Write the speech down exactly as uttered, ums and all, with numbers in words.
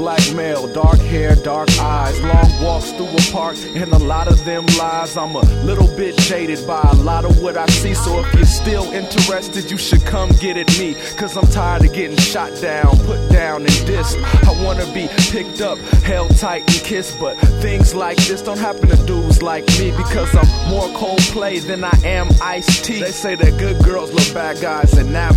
black male, dark hair, dark eyes, long walks through a park, and a lot of them lies. I'm a little bit jaded by a lot of what I see, so if you're still interested, you should come get at me, cause I'm tired of getting shot down, put down and dissed. I wanna be picked up, held tight and kissed, but things like this don't happen to dudes like me, because I'm more Coldplay than I am Ice-T. They say that good girls love bad guys, and that